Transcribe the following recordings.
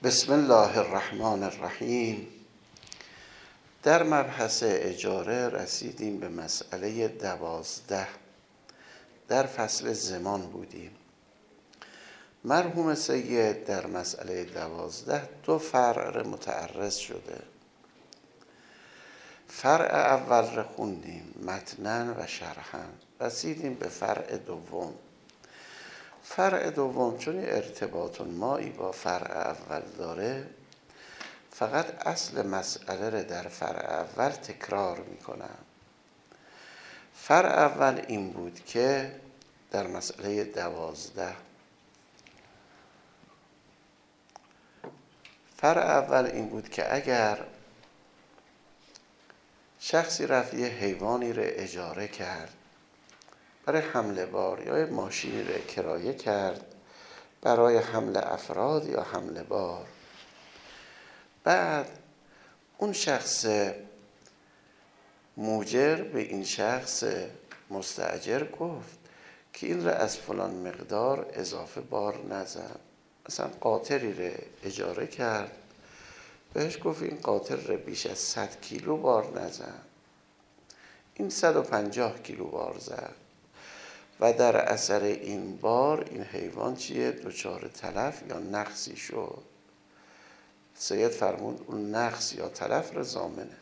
بسم الله الرحمن الرحیم. در مبحث اجاره رسیدیم به مسئله 12. در فصل زمان بودیم. مرحوم سید در مسئله 12 دو فرع متعرض شده. فرع اول رو خوندیم متنن و شرحن. رسیدیم به فرع دوم. فرع دوم چون ارتباط مایی با فرع اول داره، فقط اصل مسئله رو در فرع اول تکرار میکنم. فرع اول این بود که در مسئله 12 فرع اول این بود که اگر شخصی رفت یه حیوانی رو اجاره کرد برای حمل بار، یا یه ماشینی رو کرایه کرد برای حمل افراد یا حمل بار، بعد اون شخص موجر به این شخص مستاجر گفت که این را از فلان مقدار اضافه بار نزن. مثلا قاطری را اجاره کرد، بهش گفت این قاطر را بیش از 100 کیلو بار نزن. این 150 کیلو بار زد و در اثر این بار این حیوان چیه؟ دچار تلف یا نقصی شد. سید فرمود اون نقص یا تلف را ضامنه.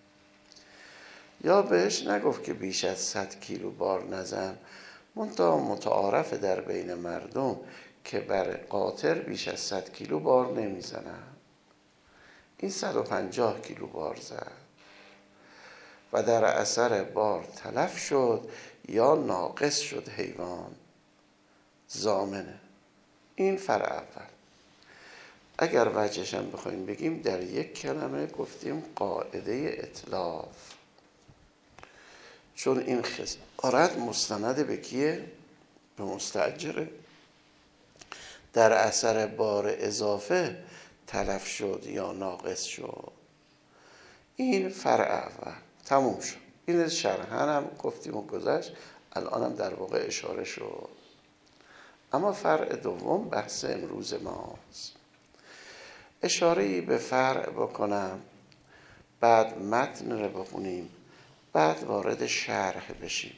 یا بهش نگفت که بیش از 100 کیلو بار نزن، منتها متعارف در بین مردم که بر قاطر بیش از 100 کیلو بار نمیزنن. این 150 کیلو بار زد و در اثر بار تلف شد یا ناقص شد حیوان، ضامنه. این فرع اول. اگر وجهش هم بخوایم بگیم در یک کلمه گفتیم قاعده اتلاف، چون این خسارت مستند به کیه؟ به مستاجره. در اثر بار اضافه تلف شد یا ناقص شد. این فرع اول تموم شد. این شرحن هم گفتیم و گذشت، الان هم در واقع اشاره شد. اما فرع دوم بحث امروز ماست. اشاره‌ای به فرع بکنم، بعد متن رو بخونیم، بعد وارد شرح بشیم.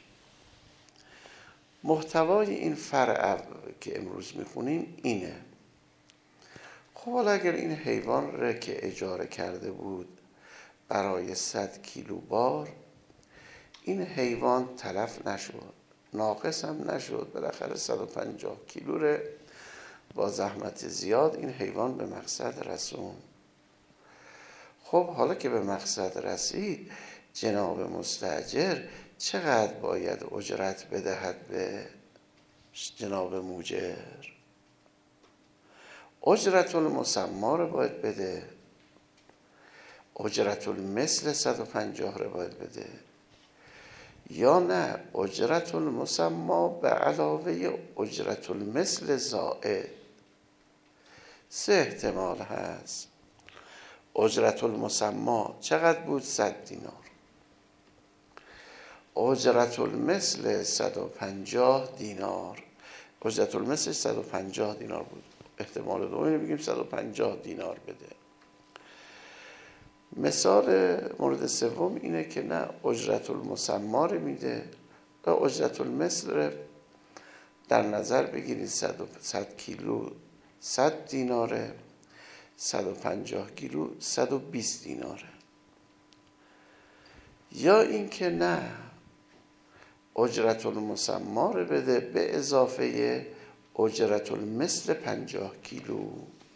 محتوای این فرع که امروز میخونیم اینه. خب حالا اگر این حیوان رو که اجاره کرده بود برای 100 کیلو بار، این حیوان تلف نشد، ناقص هم نشد، بالاخره 150 کیلو رو با زحمت زیاد این حیوان به مقصد رسون. خب حالا که به مقصد رسید، جناب مستاجر چقدر باید اجرت بدهد به جناب موجر؟ اجرت المسما رو باید بده، اجرت المثل 150 رو باید بده، یا نه اجرت المسما به علاوه اجرت المثل زائد. سه احتمال هست. اجرت المسما چقدر بود؟ 100 دینار. اجرت المثل 150 دینار. اجرت المثل 150 دینار بود. احتمال دومی بگیم 150 دینار بده. مثال مورد سوم اینه که نه اجرت المسما رو میده و اجرت المثل رو در نظر بگیرید. 100 کیلو 100 دیناره، 150 کیلو 120 دیناره. یا این که نه اجرت المسما رو بده به اضافه اجرت المثل 50 کیلو.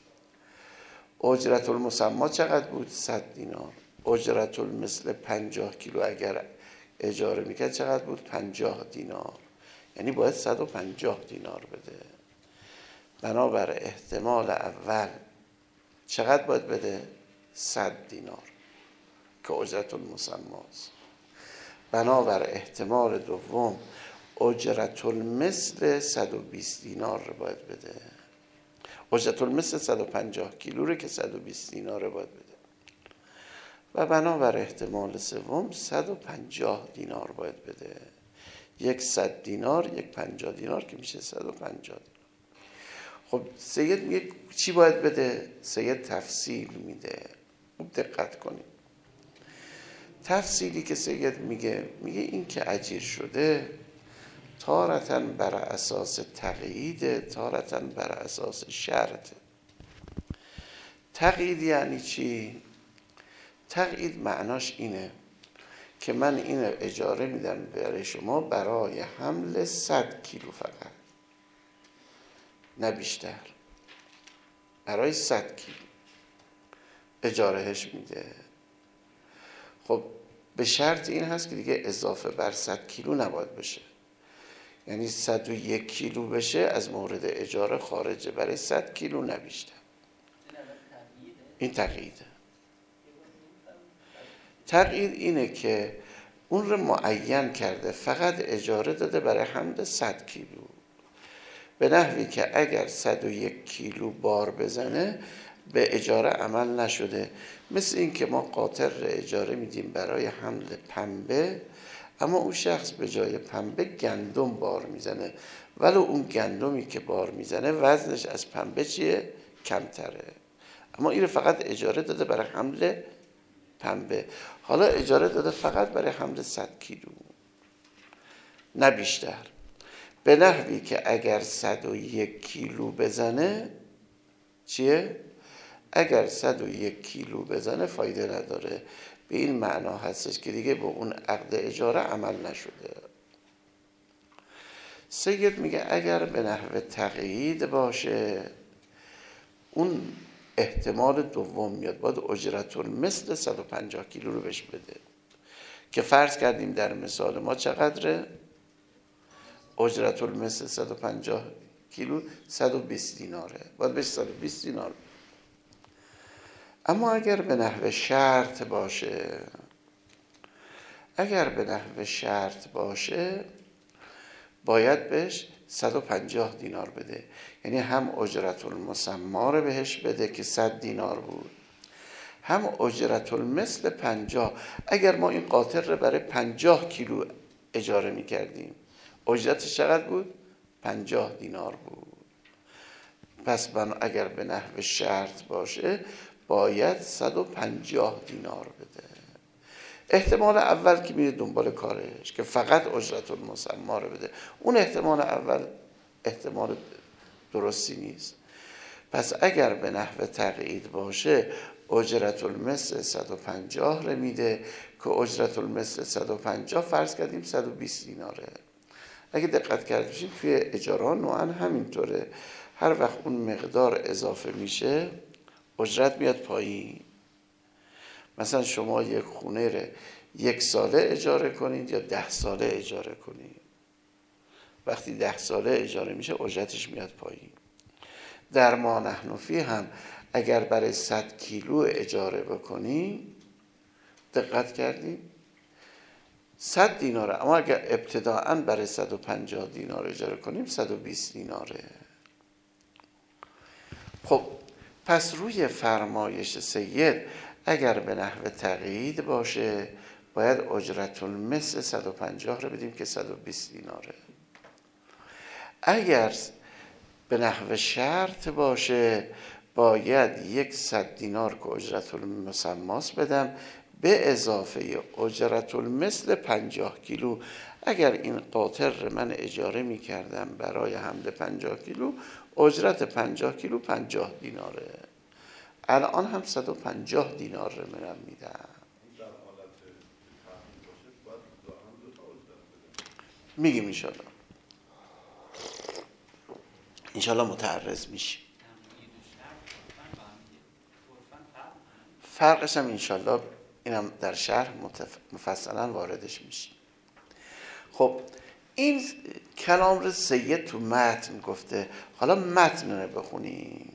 اجرت المسما چقدر بود؟ 100 دینار. اجرت المثل 50 کیلو اگر اجاره میکرد چقدر بود؟ 50 دینار. یعنی باید 150 دینار بده. بنابر احتمال اول چقدر باید بده؟ 100 دینار که اجرت المسماست. بنابر احتمال دوم اجرت المثل 120 دینار رو باید بده. اجرت المثل 150 کیلو رو که 120 دینار رو باید بده. و بنابر احتمال سوم 150 دینار باید بده. یک 100 دینار، یک 50 دینار که میشه 150 دینار. خب سید میگه چی باید بده؟ سید تفصیل میده. خوب دقت کنید. تفصیلی که سید میگه این که اجیر شده تارتاً بر اساس تقیید، تارتاً بر اساس شرط. تقیید یعنی چی؟ تقیید معناش اینه که من اینو اجاره میدم برای شما برای حمل 100 کیلو فقط، نه بیشتر، برای 100 کیلو اجارهش میده. خب به شرط این هست که دیگه اضافه بر 100 کیلو نباید بشه، یعنی 101 کیلو بشه از مورد اجاره خارجه، برای 100 کیلو نه بیشتر. این تقییده. تقیید اینه که اون رو معین کرده، فقط اجاره داده برای حمل 100 کیلو، به نحوی که اگر 101 کیلو بار بزنه به اجاره عمل نشده. مثل این که ما قاطر رو اجاره میدیم برای حمل پنبه، اما اون شخص به جای پنبه گندم بار میزنه، ولی اون گندمی که بار میزنه وزنش از پنبه چیه؟ کمتره، اما این رو فقط اجاره داده برای حمل پنبه. حالا اجاره داده فقط برای حمل 100 کیلو نه بیشتر، به نحوی که اگر 101 کیلو بزنه چیه؟ اگر 101 کیلو بزنه فایده نداره. به این معنا هستش که دیگه به اون عقد اجاره عمل نشده. سید میگه اگر به نحو تقیید باشه اون احتمال دوم میاد، باید اجرت المثل 150 کیلو رو بهش بده، که فرض کردیم در مثال ما چقدره؟ اجرت المثل 150 کیلو 120 دیناره، باید بهش 120 دینار. اما اگر به نحو شرط باشه، اگر به نحو شرط باشه باید بهش 150 دینار بده، یعنی هم اجرت المسمی رو بهش بده که 100 دینار بود، هم اجرت المثل 50. اگر ما این قاطر رو برای 50 کیلو اجاره می کردیم اجرتش چقدر بود؟ 50 دینار بود. پس من اگر به نحو شرط باشه باید 150 دینار بده. احتمال اول که میره دنبال کارش که فقط اجرت المسمی رو بده، اون احتمال اول احتمال درستی نیست. پس اگر به نحو تقیید باشه اجرت المثل 150 رو میده که اجرت المثل 150 فرض کردیم 120 دیناره. اگه دقت کرده باشید توی اجاره نوعا همینطوره، هر وقت اون مقدار اضافه میشه اجرت میاد پایین. مثلا شما یک خونه رو 1 ساله اجاره کنید یا 10 ساله اجاره کنید، وقتی 10 ساله اجاره میشه اجرتش میاد پایین. در ما نحن فیه هم اگر برای 100 کیلو اجاره بکنیم، دقت کردیم 100 دیناره، اما اگر ابتداعاً برای 150 دینار اجاره کنیم 120 دیناره. خب پس روی فرمایش سید اگر به نحو تقیید باشه باید اجرت المثل 150 رو بدیم که 120 دیناره. اگر به نحو شرط باشه باید 100 دینار که اجرت المسماس بدم به اضافه اجرت المثل 50 کیلو. اگر این قاطر من اجاره می کردم برای حمل 50 کیلو اجرت 50 کیلو 50 دیناره، الان هم 150 دینار رو من میدم. میگیم انشالله متعرض میشیم. فرقش هم انشالله اینم در شرح مفصلا واردش میشیم. خب این کلام رو سید تو متن گفته، حالا متن رو بخونیم.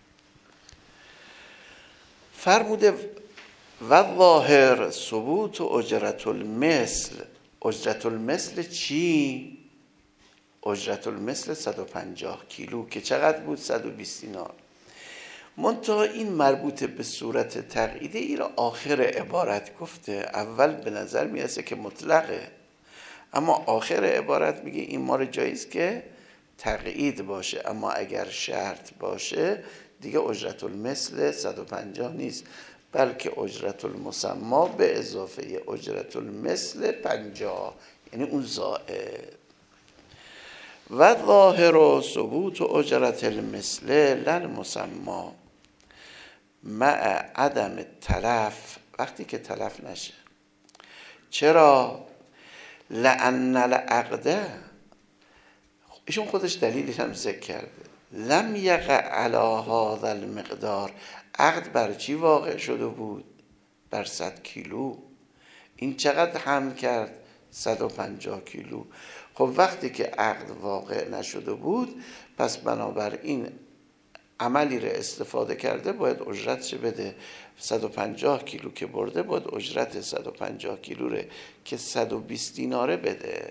فرموده و ظاهر ثبوت اجرت المثل. اجرت المثل چی؟ اجرت المثل 150 کیلو که چقدر بود؟ 120 دینار. منتها این مربوط به صورت تقییده، این را آخر عبارت گفته. اول به نظر میرسه که مطلقه، اما آخر عبارت میگه این ما رو جایز که تقیید باشه، اما اگر شرط باشه دیگه اجرت المثل 150 نیست، بلکه اجرت المسما به اضافه اجرت المثل 50، یعنی اون زائد. و ظاهر ثبوت اجرت المثل لن مسما مع عدم تلف، وقتی که تلف نشه. چرا؟ لأن العقد، ایشون خودش دلیلش هم ذکر کرده، لم یقع علی هذا المقدار، عقد بر چی واقع شده بود؟ بر 100 کیلو. این چقدر حمل کرد؟ 150 کیلو. خب وقتی که عقد واقع نشده بود، پس بنابراین عملی رو استفاده کرده باید اجرتش بده. 150 کیلو که برده باید اجرت 150 کیلو رو که 120 دیناره بده.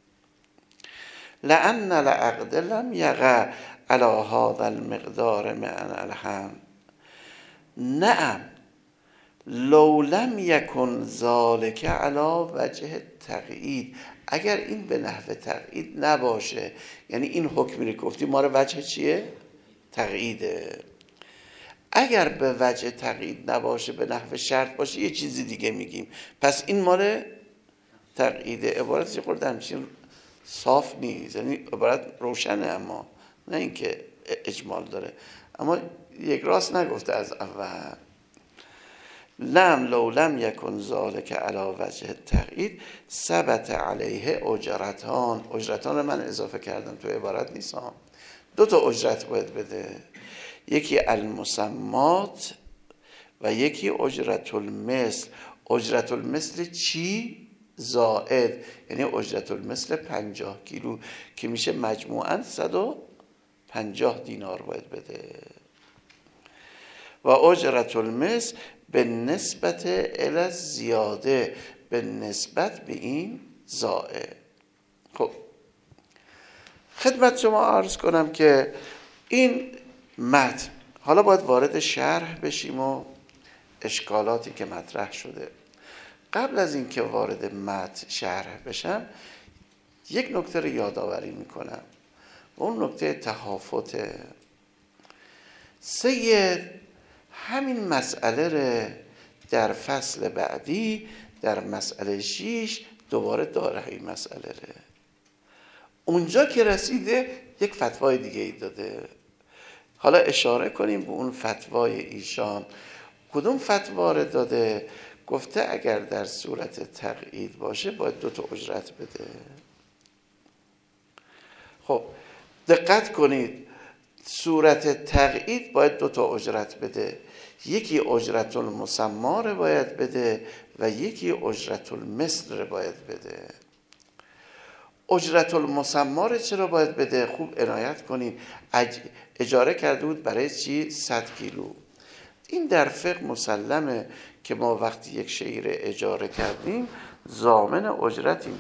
لأن العقد لم یقع علی هذا المقدار مع الحمل. نعم لو لم یکن ذلك علی وجه تقیید، اگر این به نحو تقیید نباشه، یعنی این حکمی رو گفتیم ما رو وجه چیه؟ تقییده. اگر به وجه تقیید نباشه، به نحو شرط باشه، یه چیزی دیگه میگیم، پس این مال تقییده. عبارت یه خورده همچین صاف نیست، یعنی عبارت روشنه اما نه اینکه اجمال داره، اما یک راست نگفته از اول. لو لم یکن ذلک علی وجه تقیید ثبت علیه اجرتان. اجرتان رو من اضافه کردم تو عبارت نیستم. 2 تا اجرت باید بده، یکی المسمات و یکی اجرت المثل. اجرت المثل چی؟ زائد، یعنی اجرت المثل 50 کیلو که میشه مجموعاً 150 دینار باید بده. و اجرت المثل به نسبت الی زیاده، به نسبت به این زائد. خب خدمت شما عرض کنم که این متن، حالا باید وارد شرح بشیم و اشکالاتی که مطرح شده. قبل از اینکه وارد متن شرح بشم، یک نکته رو یادآوری میکنم و اون نکته تهافت. سید همین مسئله رو در فصل بعدی در مسئله 6 دوباره داره. این مسئله رو اونجا که رسیده یک فتوای دیگه ای داده. حالا اشاره کنیم به اون فتوای ایشان. کدوم فتوا رو داده؟ گفته اگر در صورت تقیید باشه باید 2 تا اجرت بده. خب دقت کنید، صورت تقیید باید 2 تا اجرت بده، یکی اجرت المسما رو باید بده و یکی اجرت المثل رو باید بده. اجرت المسما رو چرا باید بده؟ خوب عنایت کنید، اجاره کرده بود برای چی؟ 100 کیلو. این در فقه مسلمه که ما وقتی یک شی رو اجاره کردیم ضامن اجرتیم،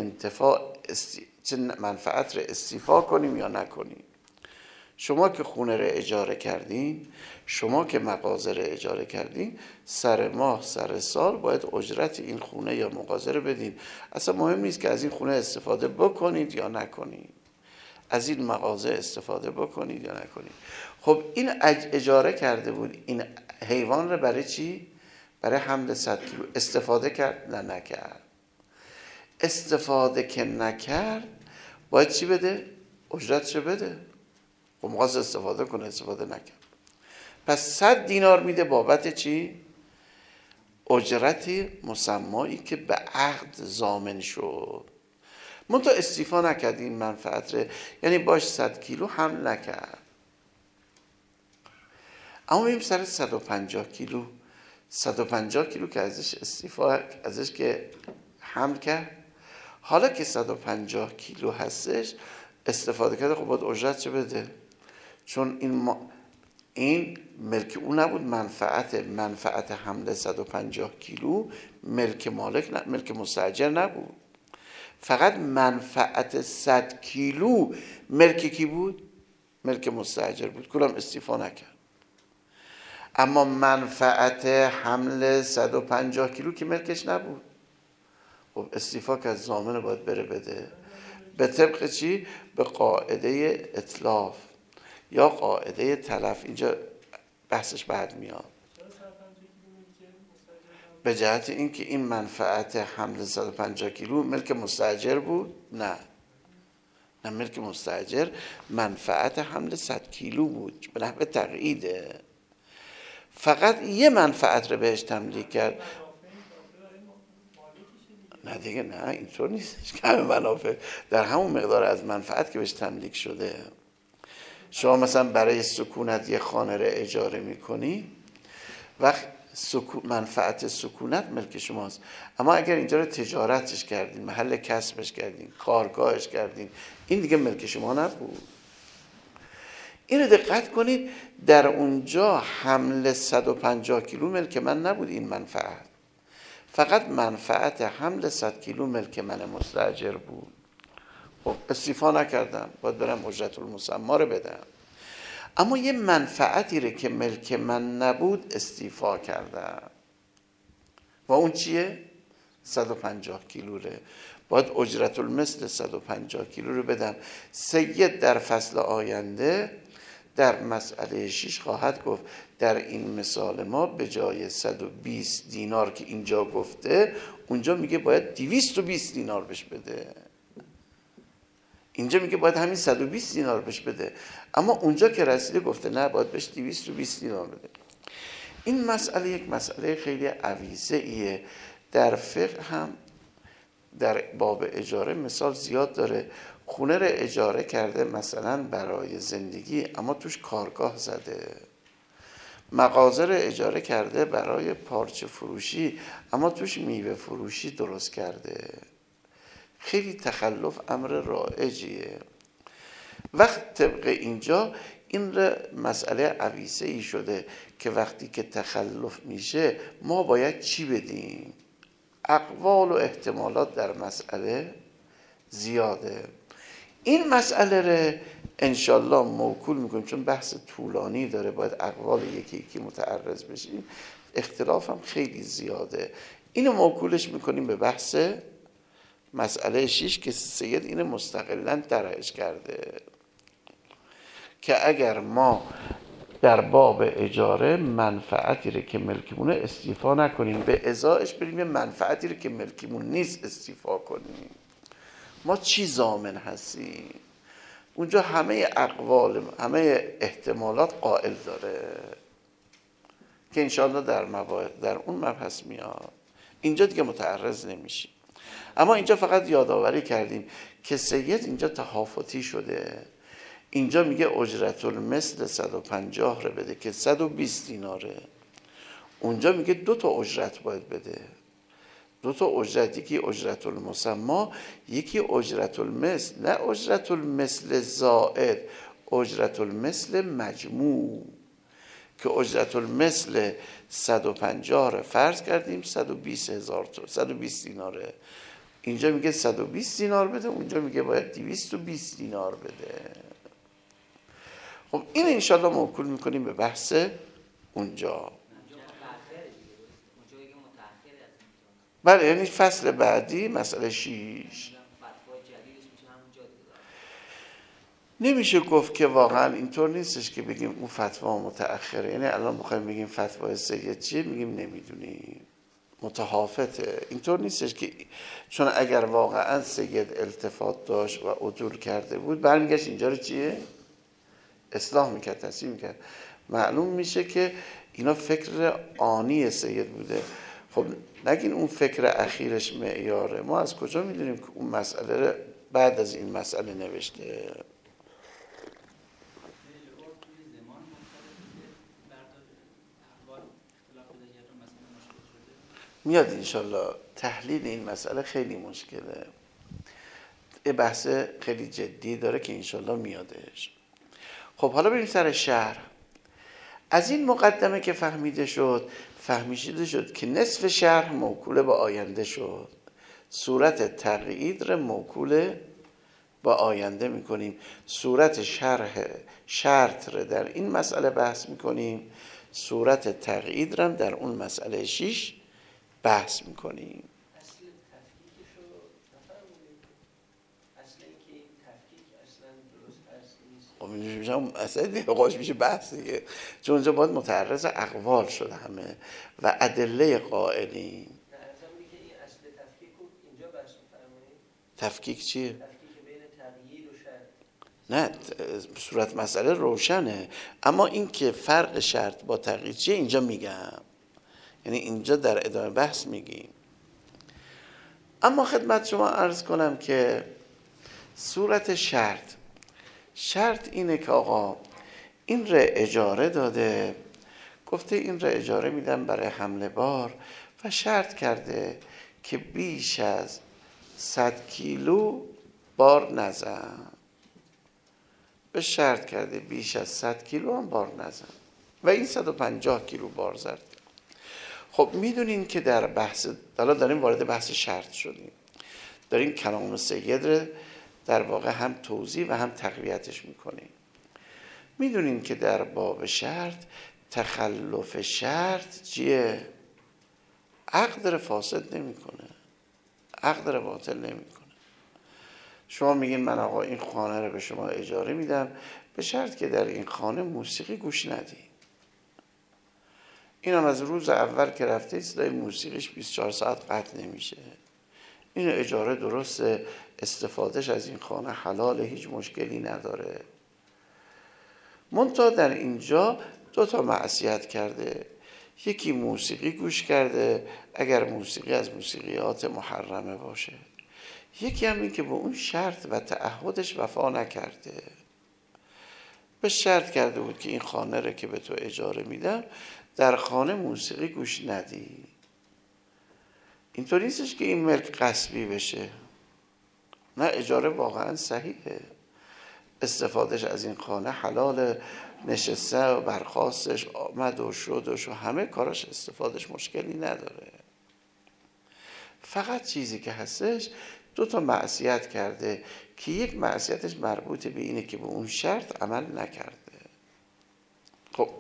چه منفعت رو استیفا کنیم یا نکنیم. شما که خونه رو اجاره کردین، شما که مغازه رو اجاره کردین، سر ماه سر سال باید اجرت این خونه یا مغازه رو بدین. اصلا مهم نیست که از این خونه استفاده بکنید یا نکنید، از این مغازه استفاده بکنید یا نکنید. خب این اجاره کرده بود این حیوان رو برای چی؟ برای حمل 100 کیلو. استفاده کرد؟ نه نکرد. استفاده که نکرد باید چی بده؟ اجرتشو بده. خب مغاز استفاده کنه، استفاده نکرد، پس 100 دینار میده بابت چی؟ اجرتی مسمایی که به عقد ضامن شد. منتها استیفا نکرد این منفعت رو، یعنی باش 100 کیلو حمل نکرد. اما میریم سر 150 کیلو. 150 کیلو که ازش که حمل کرد، حالا که 150 کیلو هستش استفاده کرده، خب باید اجرت چه بده؟ چون این ملک اون نبود. منفعت حمل 150 کیلو ملک مالک نه، ملک مستاجر نبود. فقط منفعت 100 کیلو ملک کی بود؟ ملک مستاجر بود، کلام استیفا نکرد. اما منفعت حمل 150 کیلو که ملکش نبود، خب استیفا که از ضامن باید بره بده. به طبق چی؟ به قاعده اتلاف یا قاعده تلف. اینجا بحثش بعد میاد. به جهت این که این منفعت حمل 150 کیلو ملک مستاجر بود؟ نه ملک مستاجر منفعت حمل 100 کیلو بود به نحو تقییده. فقط یه منفعت رو بهش تملیک کرد. نه دیگه، نه اینطور نیست که همه منافع در همون مقدار از منفعت که بهش تملیک شده. شما مثلا برای سکونت یه خانه رو اجاره میکنی، وقت منفعت سکونت ملک شماست، اما اگر اینجا رو تجارتش کردین، محل کسبش کردین، کارگاهش کردین، این دیگه ملک شما نبود. این رو دقت کنید، در اونجا حمل 150 کیلو ملک من نبود. این منفعت فقط منفعت حمل 100 کیلو ملک من مستاجر بود. خب استیفا نکردم، باید برم اجرت المسمی رو بدم. اما یه منفعتی رو که ملک من نبود استیفا کردم و اون چیه؟ 150 کیلو ره. باید اجرت المثل 150 کیلو رو بدم. سید در فصل آینده در مسئله 6 خواهد گفت در این مثال ما به جای 120 دینار که اینجا گفته، اونجا میگه باید 220 دینار بهش بده. اینجا میگه باید همین 120 دینار بهش بده، اما اونجا که رسیده گفته نه، باید بهش 220 دینار بده. این مسئله یک مسئله خیلی عویضه ایه. در فقه هم در باب اجاره مثال زیاد داره. خونه رو اجاره کرده مثلا برای زندگی، اما توش کارگاه زده. مغازه رو اجاره کرده برای پارچه فروشی، اما توش میوه فروشی درست کرده. خیلی تخلف امر رایجیه. وقت طبق اینجا این مسئله عویصه ای شده که وقتی که تخلف میشه ما باید چی بدیم؟ اقوال و احتمالات در مسئله زیاده. این مسئله رو انشالله موکول میکنیم، چون بحث طولانی داره، باید اقوال یکی یکی متعرض بشیم، اختلاف هم خیلی زیاده. اینو موکولش میکنیم به بحث مسئله 6 که سید اینو مستقلاً طرحش کرده که اگر ما در باب اجاره منفعتی رو که ملکیمونه استیفا نکنیم، به ازایش بریم منفعتی رو که ملکیمون نیست استیفا کنیم، ما چی ضامن هستیم؟ اونجا همه اقوال، همه احتمالات قائل داره که انشاءالله در اون مبحث میاد. اینجا دیگه متعرض نمیشیم. اما اینجا فقط یادآوری کردیم که سید اینجا تهافتی شده. اینجا میگه اجرت المثل 150 رو بده که 120 دیناره. اونجا میگه 2 تا اجرت باید بده. 2 تا اجرت، یکی اجرت المسمی، یکی اجرت المثل. نه اجرت المثل زائد، اجرت المثل مجموع، که اجرت المثل 150 رو فرض کردیم 120 دیناره. اینجا میگه 120 دینار بده، اونجا میگه باید 220 دینار بده. خب این انشالله موکول میکنیم به بحث اونجا. بله، یعنی فصل بعدی مسئله 6. نمیشه گفت که واقعا اینطور نیستش که بگیم اون فتوا متأخره. یعنی الان بخوایم بگیم فتوای سید چیه، میگیم نمیدونیم، متهافته. اینطور نیستش که چون اگر واقعا سید التفات داشت و عدول کرده بود برمیگشت اینجا رو چیه؟ اصلاح میکرد، تصحیح میکرد. معلوم میشه که اینا فکر آنی سید بوده. خب نگین اون فکر اخیرش معیاره. ما از کجا میدونیم که اون مسئله رو بعد از این مسئله نوشته؟ میاد انشالله. تحلیل این مسئله خیلی مشکله، یه بحث خیلی جدی داره که انشالله میادش. خب حالا بریم سر شرح. از این مقدمه که فهمیده شد که نصف شرح موکول به آینده شد، صورت تقیید رو موکول با آینده میکنیم، صورت شرط رو در این مسئله بحث میکنیم، صورت تقیید رو در اون مسئله 6 بحث میکنیم. اصل تفکیکش رو نفرمونید. اصل این که میشه اصلا دیگه میشه بحث دیگه، چون اونجا باید متعرض اقوال شده همه و ادله قائلین. تفکیک چیه؟ نه صورت مسئله روشنه، اما این که فرق شرط با تقیید چیه اینجا میگم، یعنی اینجا در ادامه بحث میگیم. اما خدمت شما عرض کنم که صورت شرط اینه که آقا این را اجاره داده، گفته این را اجاره میدم برای حمل بار و شرط کرده که بیش از 100 کیلو بار نزن، به شرط کرده بیش از 100 کیلو هم بار نزن و این 150 کیلو بار زد. خب میدونین که در بحث، حالا داریم وارد بحث شرط شدیم، داریم کلام سید رو در واقع هم توضیح و هم تقویتش میکنیم. میدونین که در باب شرط تخلف شرط چیه؟ عقد رو فاسد نمیکنه، عقد رو باطل نمیکنه. شما میگین من آقا این خانه رو به شما اجاره میدم به شرط که در این خانه موسیقی گوش ندی. این هم از روز اول که رفته صدای موسیقیش 24 ساعت قطع نمیشه. این اجاره درسته، استفادهش از این خانه حلاله، هیچ مشکلی نداره. منتها در اینجا 2 معصیت کرده. یکی موسیقی گوش کرده اگر موسیقی از موسیقیات محرمه باشه، یکی هم این که به اون شرط و تعهدش وفا نکرده. به شرط کرده بود که این خانه رو که به تو اجاره میدم در خانه موسیقی گوش ندی. اینطور نیستش که این ملک غصبی بشه، نه اجاره واقعا صحیحه، استفادهش از این خانه حلال، نشسته و برخاستش آمد و شدش و همه کاراش استفادهش مشکلی نداره. فقط چیزی که هستش 2 معصیت کرده که یک معصیتش مربوط به اینه که به اون شرط عمل نکرده. خب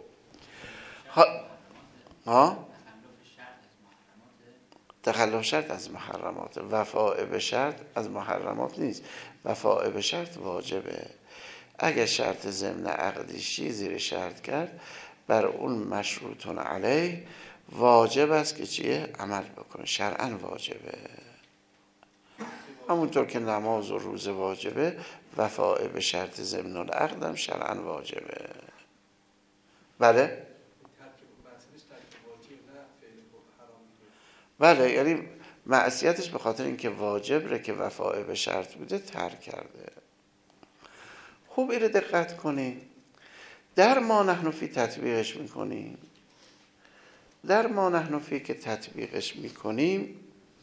تخلف شرط از محرمات، وفاء به شرط از محرمات نیست، وفاء به شرط واجبه. اگر شرط ضمن عقدی چیزی رو شرط کرد بر اون مشروطون علیه واجب است که چیه؟ عمل بکنه، شرعاً واجبه. همونطور که نماز و روزه واجبه، وفاء به شرط ضمن العقد هم شرعاً واجبه. بله؟ بله، یعنی معصیتش به خاطر اینکه واجب ره که وفاء به شرط بوده ترک کرده. خوب اینو دقت کنین. در ما نحن فی تطبیقش میکنیم، در ما نحن فی که تطبیقش میکنیم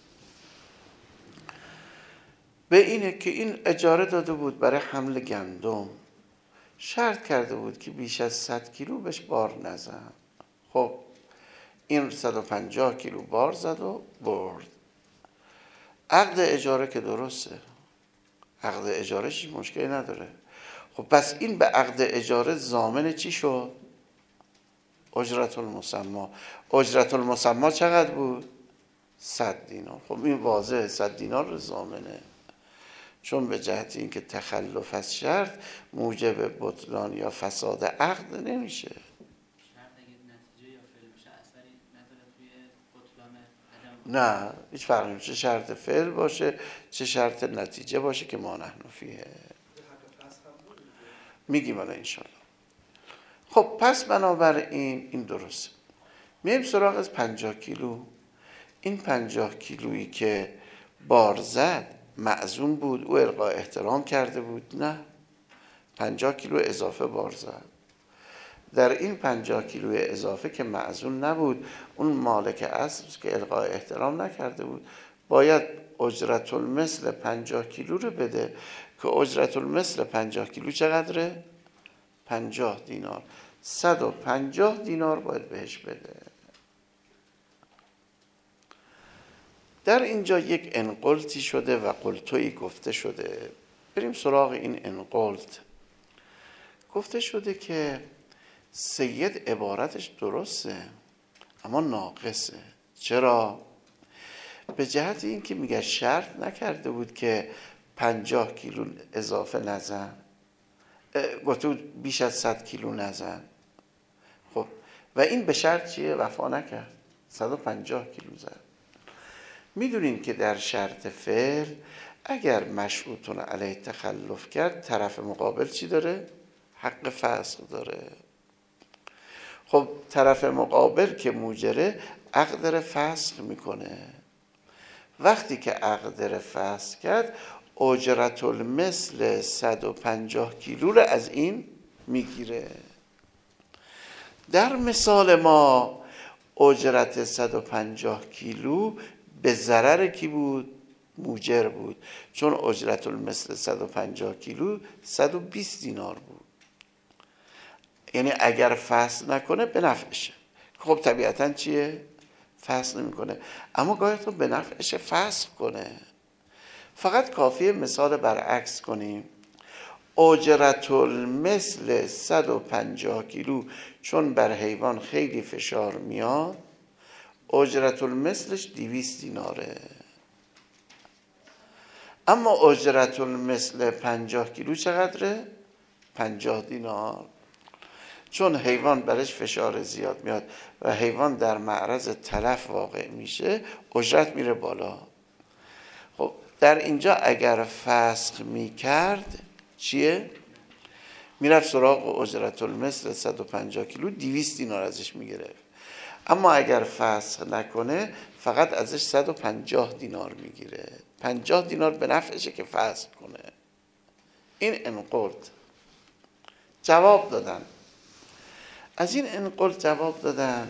به اینه که این اجاره داده بود برای حمل گندم، شرط کرده بود که بیش از 100 کیلو بهش بار نزن. خب این 150 کیلو بار زد و برد. عقد اجاره که درسته، عقد اجاره هیچ مشکلی نداره. خب پس این به عقد اجاره ضامن چی شد؟ اجرت المسما. اجرت المسما چقدر بود؟ 100 دینار. خب این واضحه 100 دینار رو ضامنه، چون به جهت اینکه تخلف از شرط موجب بطلان یا فساد عقد نمیشه. نه هیچ فرقی نمیشه، چه شرط فعل باشه چه شرط نتیجه باشه که ما نحن فیه میگیم الان انشالله. خب پس بنابراین این درسته. میایم سراغ از 50 کیلو. این 50 کیلویی که بار زد معزوم بود، او القا احترام کرده بود؟ نه، 50 کیلو اضافه بار زد. در این 50 کیلو اضافه که معزوم نبود، اون مالک اصل که القا احترام نکرده بود باید اجرت المثل 50 کیلو رو بده که اجرت المثل 50 کیلو چقدره؟ 50 دینار. 150 دینار باید بهش بده. در اینجا یک انقلتی شده و قلتویی گفته شده. بریم سراغ این انقلت. گفته شده که سید عبارتش درسته اما ناقصه. چرا؟ به جهت این که میگه شرط نکرده بود که 50 کیلو اضافه نزن، گفته بود بیش از 100 کیلو نزن. خب و این به شرط چیه؟ وفا نکرد، 150 کیلو زد. میدونین که در شرط فعل اگر مشروطون علیه تخلف کرد، طرف مقابل چی داره؟ حق فسخ داره. خب طرف مقابل که موجره عقد داره فسخ میکنه. وقتی که عقد داره فسخ کرد، اجرت المثل 150 کیلو رو از این میگیره. در مثال ما اجرت 150 کیلو به ضرر کی بود؟ موجر بود، چون اجرت المثل 150 کیلو 120 دینار بود. یعنی اگر فصل نکنه به نفعشه. خب طبیعتا چیه؟ فصل نمیکنه، اما گاهی تو به نفعشه فصل کنه. فقط کافیه مثال برعکس کنیم. اجرت المثل 150 کیلو چون بر حیوان خیلی فشار میاد، اجرت المثلش 200 دیناره. اما اجرت المثل 50 کیلو چقدره؟ 50 دینار. چون حیوان برش فشار زیاد میاد و حیوان در معرض تلف واقع میشه، اجرت میره بالا. خب در اینجا اگر فسخ میکرد چیه؟ میرفت سراغ اجرت المثل 150 کیلو 200 دینار ازش میگرفت. اما اگر فسخ نکنه فقط ازش 150 دینار میگیره. 50 دینار به نفعشه که فسخ کنه. این انقلت جواب دادن. از این انقلت جواب دادن.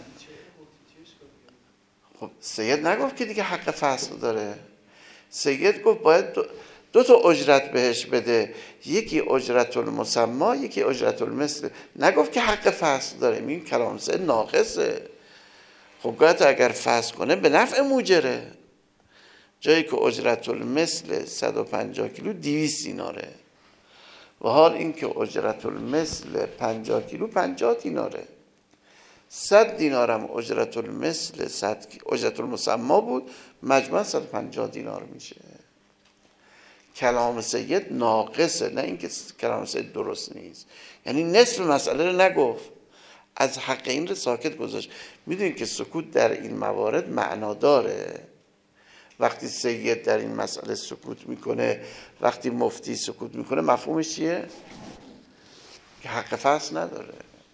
خب سید نگفت که دیگه حق فسخ داره. سید گفت باید دو تا اجرت بهش بده، یکی اجرت المسما، یکی اجرت المثل. نگفت که حق فسخ داره. این کلام سید ناقصه. خب گاهی اگر فسخ کنه به نفع موجره، جایی که اجرت المثل 150 کیلو 200 دیناره و حال این که اجرت المثل 50 کیلو 50 دیناره. 100 دینارم اجرت المثل اجرت المسما بود، مجموعاً 150 دینار میشه. کلام سید ناقصه، نه اینکه کلام سید درست نیست. یعنی نصف مسئله رو نگفت، از حق این رو ساکت گذاشت. میدونید که سکوت در این موارد معنا داره. وقتی سید در این مسئله سکوت میکنه، وقتی مفتی سکوت میکنه، مفهومش چیه؟ که حق فصل نداره.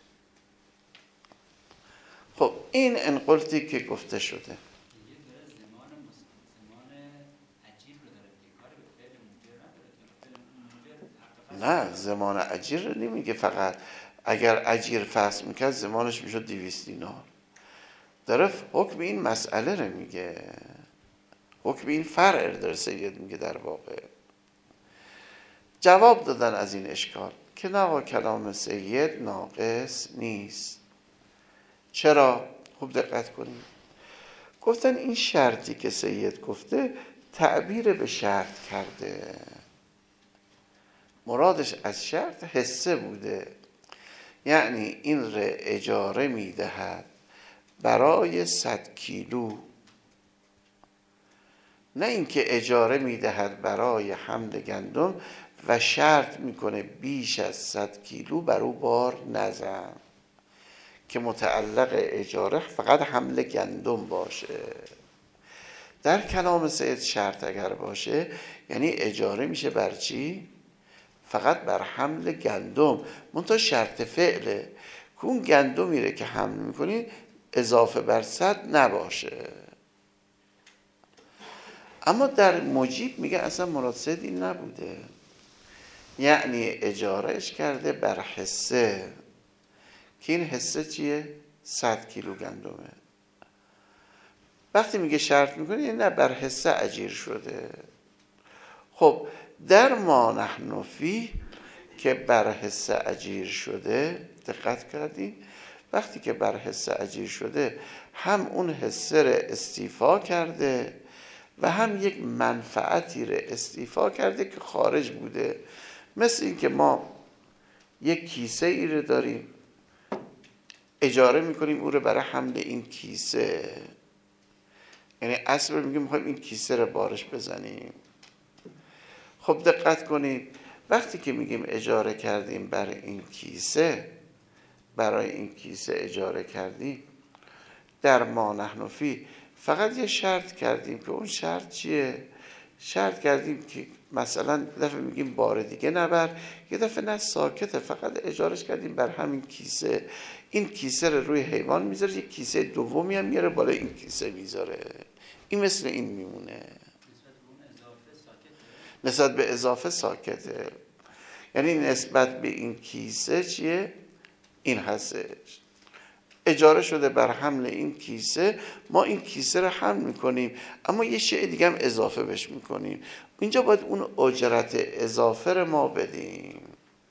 خب این انقلتی که گفته شده. نه زمان اجیر رو نمیگه. فقط اگر اجیر فصل میکرد زمانش میشد 200 دینار. داره حکم این مسئله رو میگه، حکم این فرع داره سید میگه. در واقع جواب دادن از این اشکال که نه، کلام سید ناقص نیست. چرا؟ خوب دقت کنید. گفتن این شرطی که سید گفته تعبیر به شرط کرده. مرادش از شرط حصه بوده، یعنی این را اجاره میدهد برای 100 کیلو، نه اینکه اجاره میدهد برای حمل گندم و شرط میکنه بیش از 100 کیلو بر او بار نزن، که متعلق اجاره فقط حمل گندم باشه. در کلام سید شرط اگر باشه یعنی اجاره میشه بر چی؟ فقط بر حمل گندم. منتها شرط فعله که اون گندمیره که حمل میکنی اضافه بر 100 نباشه. اما در مجیب میگه اصلا مراد سید این نبوده، یعنی اجارهش کرده بر حصه، که این حصه چیه؟ 100 کیلو گندمه. وقتی میگه شرط میکنه یعنی نه بر حصه اجیر شده. خب در ما نحن فیه که بر حصه اجیر شده، دقت کردین؟ وقتی که بر حصه اجیر شده هم اون حصه رو استیفا کرده و هم یک منفعتی رو استیفا کرده که خارج بوده. مثل این که ما یک کیسه ای رو داریم، اجاره میکنیم او رو برای حمل این کیسه، یعنی اصل رو میگیم میخوایم این کیسه رو بارش بزنیم. خب دقت کنید، وقتی که میگیم اجاره کردیم برای این کیسه، برای این کیسه اجاره کردیم، در ما نحن فی فقط یه شرط کردیم که اون شرط چیه؟ شرط کردیم که مثلا دفعه میگیم بار دیگه نبر، یه دفعه نه ساکته، فقط اجارش کردیم بر همین کیسه. این کیسه رو روی حیوان میذاره، یه کیسه دومی هم میاره بالا این کیسه میذاره. این مثل این میمونه، نسبت به اضافه ساکته. یعنی نسبت به این کیسه چیه؟ این هستش، اجاره شده بر حمل این کیسه، ما این کیسه رو حمل میکنیم اما یه شیء دیگه هم اضافه بهش میکنیم. اینجا باید اون اجرت اضافه رو ما بدیم.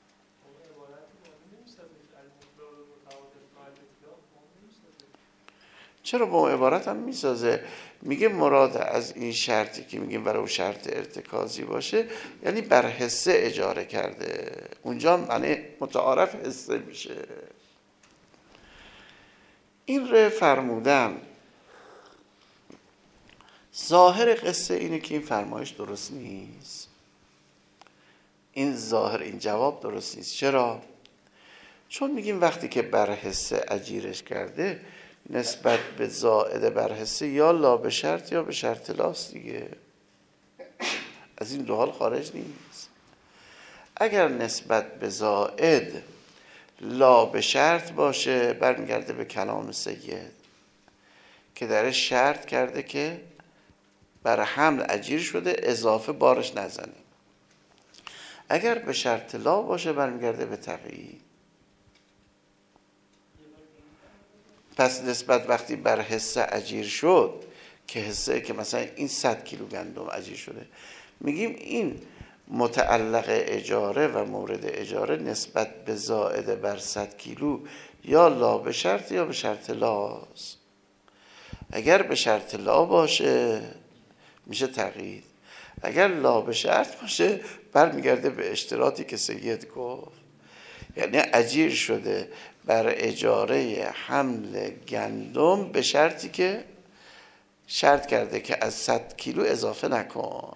چرا با اون عبارت هم میسازه؟ میگه مراد از این شرطی که میگیم برای شرط ارتکازی باشه یعنی بر حصه اجاره کرده، اونجا معنی متعارف حصه میشه. این رو فرمودم. ظاهر قصه اینه که این فرمایش درست نیست، این ظاهر این جواب درست نیست. چرا؟ چون میگیم وقتی که بر حصه اجیرش کرده نسبت به زائد بر حصه یا لا به شرط یا به شرط لاست دیگه، از این دو حال خارج نیست. اگر نسبت به زائد لا به شرط باشه برمیگرده به کلام سید که درش شرط کرده که برای حمل اجیر شده اضافه بارش نزنیم. اگر به شرط لا باشه برمیگرده به تقیید. پس نسبت وقتی بر حصه اجیر شد که حصه که مثلا این 100 کیلو گندم اجیر شده، میگیم این متعلق اجاره و مورد اجاره نسبت به زائد بر 100 کیلو یا لا به شرط یا به شرط لاست. اگر به شرط لا باشه میشه تقیید، اگر لا به شرط باشه برمیگرده به اشتراطی که سید گفت، یعنی اجیر شده بر اجاره حمل گندم به شرطی که شرط کرده که از 100 کیلو اضافه نکن.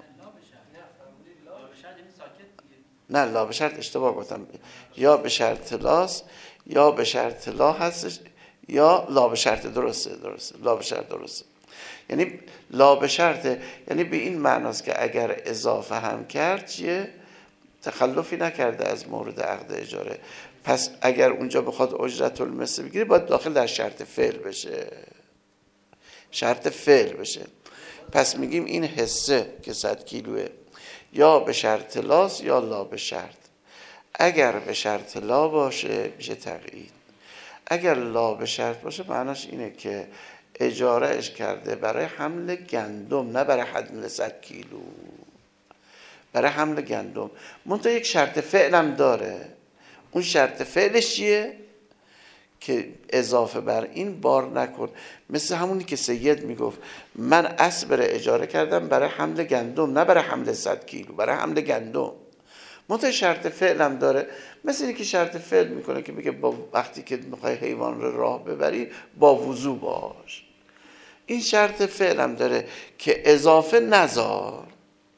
نه لا به شرط اشتباه گفتم، یا به شرط لاست یا به شرط لا هستش یا لا به شرط. درسته لا به شرط درسته. یعنی لا به شرط یعنی به این معناست که اگر اضافه هم کرد چیه؟ تخلفی نکرده از مورد عقد اجاره. پس اگر اونجا بخواد اجرت المثل بگیره باید داخل در شرط فعل بشه، شرط فعل بشه. پس میگیم این حصه که 100 کیلوه یا به شرط لاست یا لا به شرط. اگر به شرط لا باشه میشه تقیید، اگر لا به شرط باشه معناش اینه که اجارهش کرده برای حمل گندم نه برای حمل 100 کیلو، برای حمل گندم. منتها یک شرط فعل هم داره. اون شرط فعلش چیه؟ که اضافه بر این بار نکن. مثل همونی که سید میگفت من اسب را اجاره کردم برای حمل گندم نه برای حمل 100 کیلو، برای حمل گندم. منتها شرط فعل هم داره. مثل اینکه شرط فعل میکنه که میگه با وقتی که میخوای حیوان رو راه ببری با وضو باش. این شرط فعل هم داره که اضافه نذار.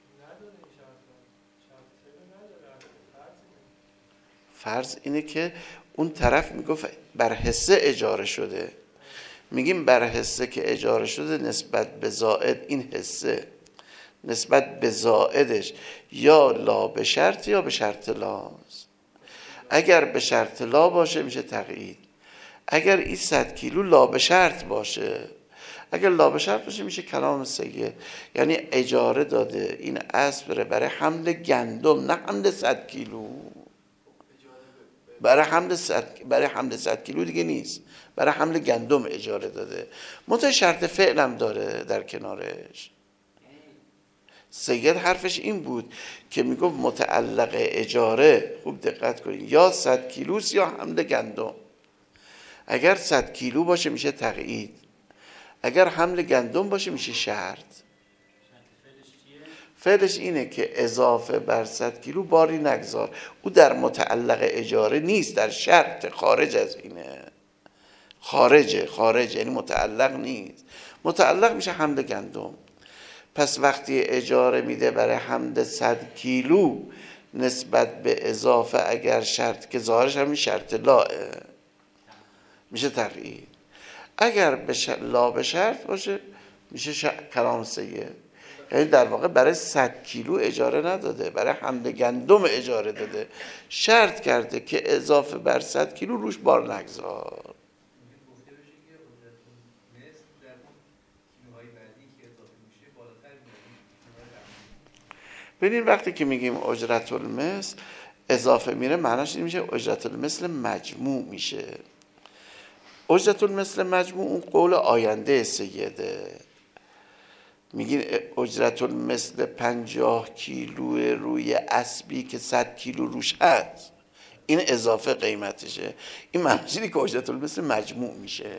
فرض اینه که اون طرف میگفت بر حصه اجاره شده، میگیم بر حصه که اجاره شده نسبت به زائد این حصه نسبت به زائدش یا لا به شرط یا به شرط لاست. اگر به شرط لا باشه میشه تقیید، اگر این 100 کیلو لا به شرط باشه، اگر لا به شرط باشه میشه کلام سید، یعنی اجاره داده این اسب برای حمل گندم نه حمل 100 کیلو. برای حمل 100 کیلو دیگه نیست، برای حمل گندم اجاره داده. منتها شرط فعل هم داره در کنارش. سید حرفش این بود که میگفت متعلق اجاره، خوب دقت کنید، یا 100 کیلوست یا حمل گندم. اگر 100 کیلو باشه میشه تقیید، اگر حمل گندم باشه میشه شرط. فعلش اینه که اضافه بر 100 کیلو باری نگذار. او در متعلق اجاره نیست، در شرط، خارج از اینه، خارج یعنی متعلق نیست. متعلق میشه حمل گندم. پس وقتی اجاره میده برای حمل 100 کیلو نسبت به اضافه اگر شرط، که ظاهرش همین شرط لاه میشه تقیید. اگر لا به شرط باشه میشه کلام سید. یعنی در واقع برای 100 کیلو اجاره نداده، برای حمل گندم اجاره داده، شرط کرده که اضافه بر 100 کیلو روش بار نگذار. ببین وقتی که میگیم اجرت المثل اضافه میره، معناش این میشه اجرت المثل مجموع میشه. اجرت المثل مجموع اون قول آینده سیده. میگین اجرت المثل 50 کیلو روی اسبی که 100 کیلو روش هست، این اضافه قیمتشه. این معناش اینه که اجرت المثل مجموع میشه.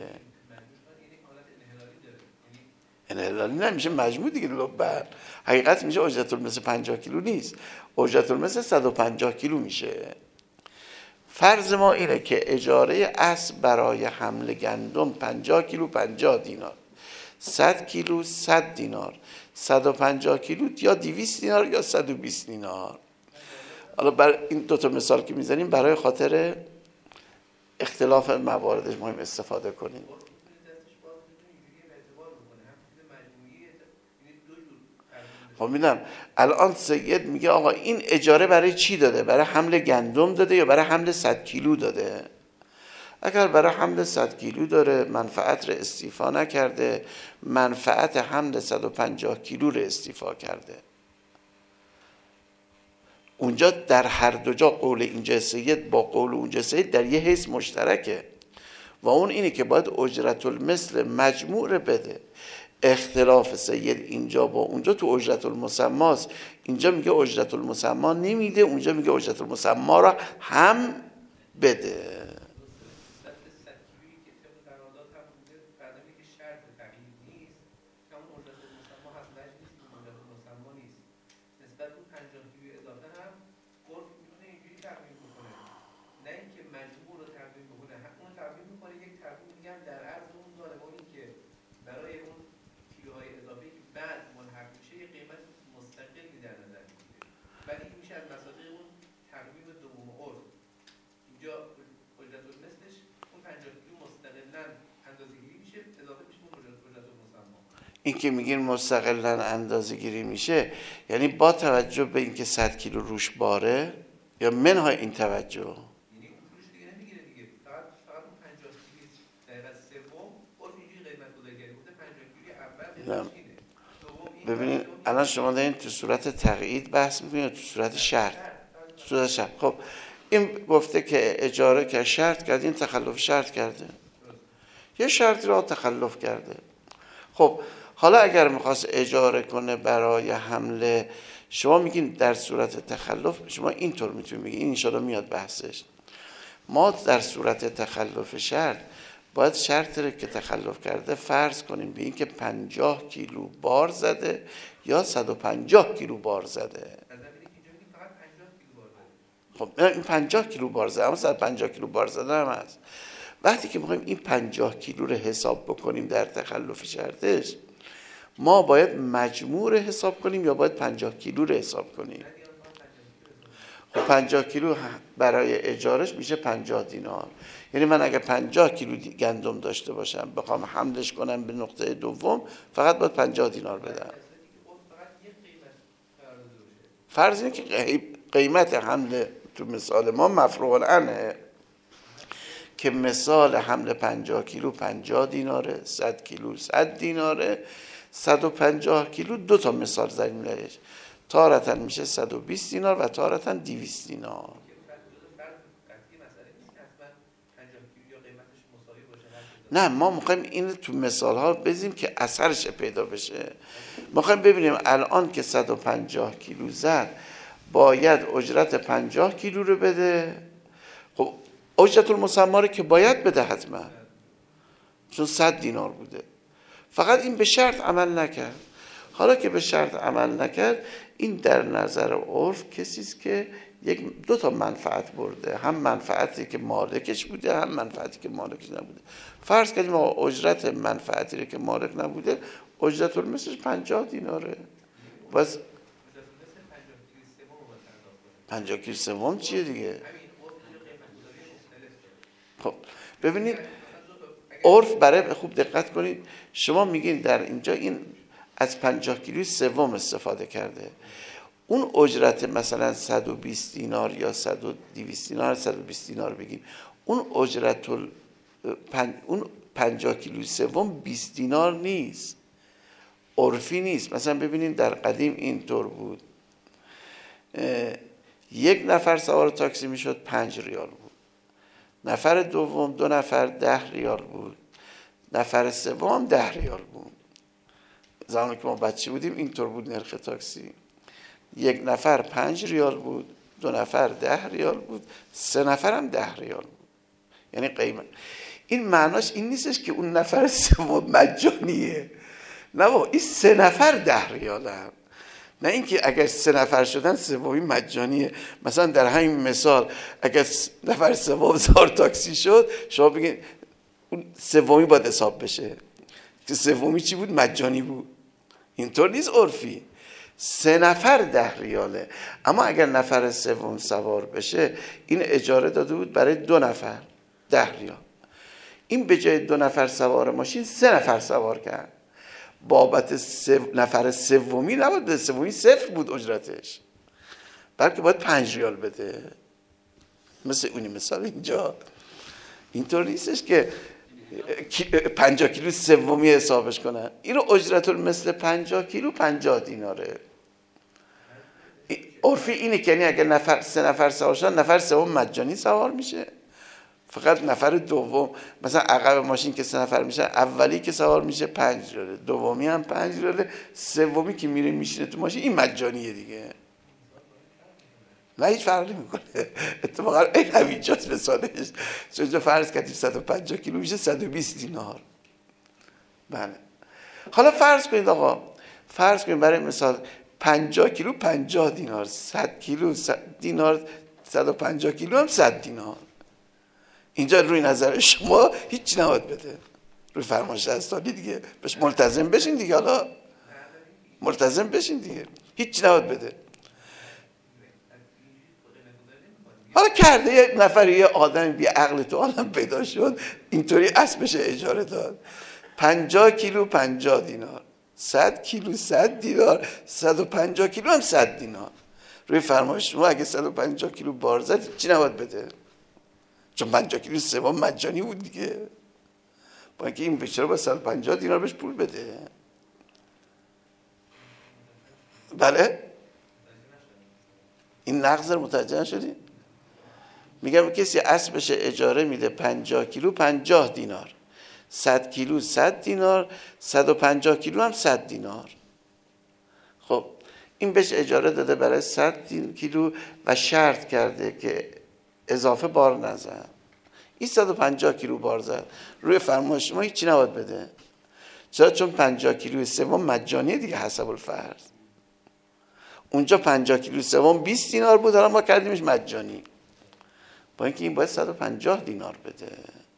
انحلالی نمیشه مجموع دیگه. بر حقیقت میشه اجرت المثل 50 کیلو نیست، اجرت المثل 150 کیلو میشه. فرض ما اینه که اجاره اسب برای حمل گندم 50 کیلو 50 دینار، 100 کیلو 100 دینار، 150 کیلو یا 200 دینار یا 120 دینار. حالا برای این دوتا مثال که میزنیم برای خاطر اختلاف مواردش مهم استفاده کنیم. خب میدونم الان سید میگه آقا این اجاره برای چی داده؟ برای حمل گندم داده یا برای حمل 100 کیلو داده؟ اگر برای حمل 100 کیلو داره، منفعت رو استیفا نکرده، منفعت حمل 150 کیلو رو استیفا کرده. اونجا در هر دو جا قول اینجا سید با قول اونجا سید در یه حیث مشترکه و اون اینه که باید اجرت المثل مجموع رو بده. اختلاف سید اینجا با اونجا تو اجرت المسماست. اینجا میگه اجرت المسما نمیده، اونجا میگه اجرت المسما را هم بده. این که میگین مستقلاً اندازه گیری میشه یعنی با توجه به اینکه 100 کیلو روش باره یا منهای این توجه؟ یعنی روش دیگه نمیگیره دیگه، فقط اون 50 کیلو دقیقه سوم اون اینجوری قیمت گذاری بوده 50 کیلو اول. ببینید الان شما دارین تو صورت تقیید بحث میکنید تو صورت شرط؟ تو صورت شرط. خب این گفته که اجاره که شرط کرد، این تخلف شرط کرده، یه شرطی را تخلف کرده. خب حالا اگر میخواست اجاره کنه برای حمله، شما میگین در صورت تخلف، شما اینطور میتونید بگید، این انشاءالله میاد بحثش، ما در صورت تخلف شرط باید شرط رو که تخلف کرده فرض کنیم به این که 50 کیلو بار زده یا 150 کیلو بار زده. خب این 50 کیلو بار زده، اما 150 کیلو بار زده هم هست. وقتی که میخوایم این 50 کیلو رو حساب بکنیم در تخلف شرطش، ما باید مجموع رو حساب کنیم یا باید 50 کیلو رو حساب کنیم؟ خب 50 کیلو برای اجارش میشه 50 دینار. یعنی من اگر 50 کیلو گندم داشته باشم بخوام حملش کنم به نقطه دوم، فقط باید 50 دینار بدم. فرض اینه که قیمت حمل تو مثال ما مفروغ عنه، که مثال حمل 50 کیلو 50 دیناره، 100 کیلو 100 دیناره، 150 کیلو دو تا مثال زدیم لهش، تارتاً میشه 120 دینار و تارتاً 200 دینار. نه ما میخوایم این تو مثال ها بزنیم که اثرش پیدا بشه. میخوایم ببینیم الان که 150 کیلو زد باید اجرت 50 کیلو رو بده. خب اجرت المسما رو که باید بده حتما، چون 100 دینار بوده، فقط این به شرط عمل نکرد. حالا که به شرط عمل نکرد، این در نظر عرف کسی است که دو تا منفعت برده، هم منفعتی که مالکش بوده هم منفعتی که مالکش نبوده. فرض کردیم اجرت منفعتی رو که مالک نبوده اجرت المثلش 50 دیناره، بس 50 کیلو سوم چیه دیگه؟ خب ببینید عرف برای خوب دقت کنید، شما میگین در اینجا این از 50 کیلوی سوم استفاده کرده، اون اجرت مثلا 120 دینار یا 200 دینار 120 دینار بگیم، اون اجرت اون 50 کیلوی سوم 20 دینار نیست، عرفی نیست. مثلا ببینید در قدیم اینطور بود، یک نفر سوار تاکسی میشد 5 ریال بود، نفر دوم 2 نفر 10 ریال بود، نفر سوم 10 ریال بود. زمانی که ما بچه بودیم اینطور بود نرخ تاکسی، یک نفر 5 ریال بود، 2 نفر 10 ریال بود، 3 نفر هم 10 ریال بود. یعنی قیمت این معناش این نیستش که اون نفر سوم مجانیه، نه بابا این 3 نفر 10 ریال هم. نه اینکه اگر 3 نفر شدن سومی مجانیه. مثلا در همین مثال اگر نفر سوم سوار تاکسی شد، شما بگین اون سومی باید حساب بشه که سومی چی بود؟ مجانی بود. اینطور نیست عرفی. 3 نفر 10 ریاله، اما اگر نفر سوم سوار بشه این اجاره داده بود برای 2 نفر 10 ریال، این به جای 2 نفر سوار ماشین 3 نفر سوار کرد، بابت نفر سومی نباید بده، سومی 0 بود اجرتش، بلکه باید 5 ریال بده. مثل اونی مثال اینجا اینطور نیستش که 50 کیلو سومی حسابش کنن. اینو اجرت مثل 50 کیلو 50 دیناره. عرفی اینه که یعنی اگر 3 نفر سوار شدن، نفر سوم مجانی سوار میشه، فقط نفر دوم مثلا عقب ماشین که 3 نفر میشن، اولی که سوار میشه 5 ریاله، دومی هم 5 ریاله، سومی که میره میشینه تو ماشین این مجانیه دیگه. نه هیچ فرقی نمیکنه. اتفاقا این همینجاست مثالش. چون فرض کردیم 150 کیلو میشه 120 دینار. بله. حالا فرض کنید آقا، فرض کنید برای مثال 50 کیلو 50 دینار، 100 کیلو 100 دینار، 150 کیلو هم 100 دینار. اینجا روی نظر شما هیچ نباید بده، روی فرمایش دستانی دیگه بهش ملتزم بشین دیگه. حالا ملتزم بشین دیگه، هیچ نباید بده. حالا کرده یه نفر، یه آدم بی عقل تو عالم پیدا شد اینطوری اسبش اجاره داد، 50 کیلو 50 دینار، 100 کیلو 100 دینار، 150 کیلو هم 100 دینار. روی فرمایش شما اگه 150 کیلو بار زد چی نباید بده؟ چون 50 کیلو سوم مجانی بود دیگه. با اینکه این بیچاره با 150 دینار بهش پول بده. بله؟ این نقض رو متوجه نشدی؟ میگم کسی اسبش اجاره میده 50 کیلو 50 دینار، 100 کیلو 100 دینار، 150 کیلو هم 100 دینار. خب این بهش اجاره داده برای 100 کیلو و شرط کرده که اضافه بار نزن. این 150 کیلو بار زد، روی فرمایش شما هیچی نباید بده. چرا؟ چون 50 کیلو سوم مجانیه دیگه حسب الفرض. اونجا 50 کیلو سوم 20 دینار بود، حالا ما کردیمش مجانی، با اینکه این باید 150 دینار بده.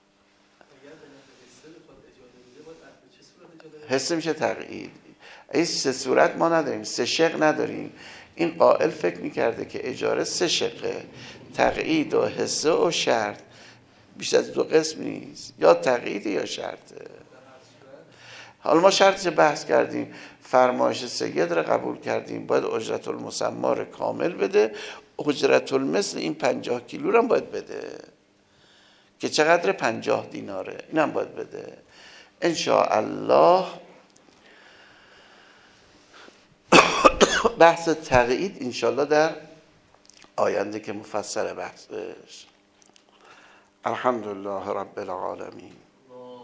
حسه میشه تقیید. این 3 صورت ما نداریم، 3 شق نداریم. این قائل فکر میکرده که اجاره 3 شقه، تقیید و حسه و شرط، بیشتر از 2 قسم نیست، یا تقیید یا شرطه. حالا ما شرطش بحث کردیم، فرمایش سید را قبول کردیم، باید اجرت المسمار کامل بده، اجرت المثل این 50 کیلو رو هم باید بده که چقدر 50 دیناره، این هم باید بده ان شاء الله. بحث تقیید ان شاء الله در آینده که مفصل بحثش. الحمدلله رب العالمین.